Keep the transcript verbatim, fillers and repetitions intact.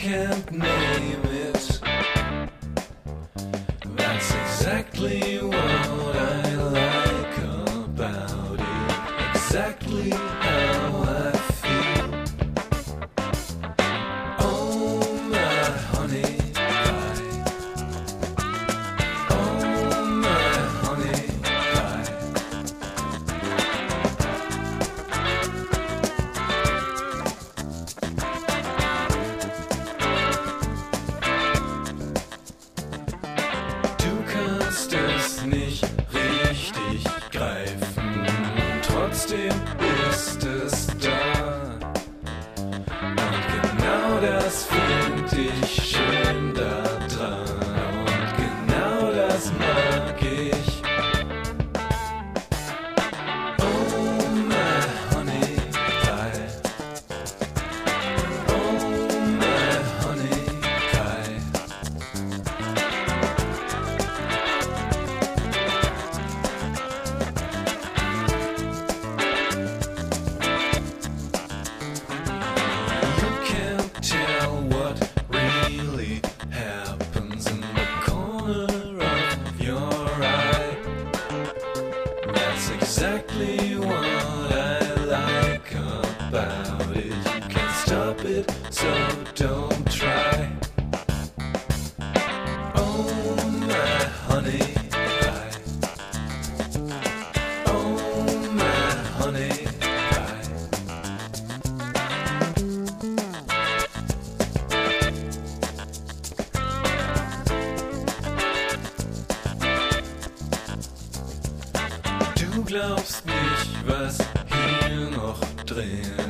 can't name it. That's exactly what I like about it. Exactly how I feel. Oh my honey pie. Oh my honey pie. Du kannst es nicht richtig greifen, trotzdem ist es da. Und genau das find ich schön da dran. Und genau das mag ich. Oh my honey pie. Oh my honey pie. You can't tell what really happens in the corner of your eye. That's exactly what I like about it. You can't stop it, so don't try. Oh my honey pie. Oh my honey pie. Du glaubst nicht, was hier noch drin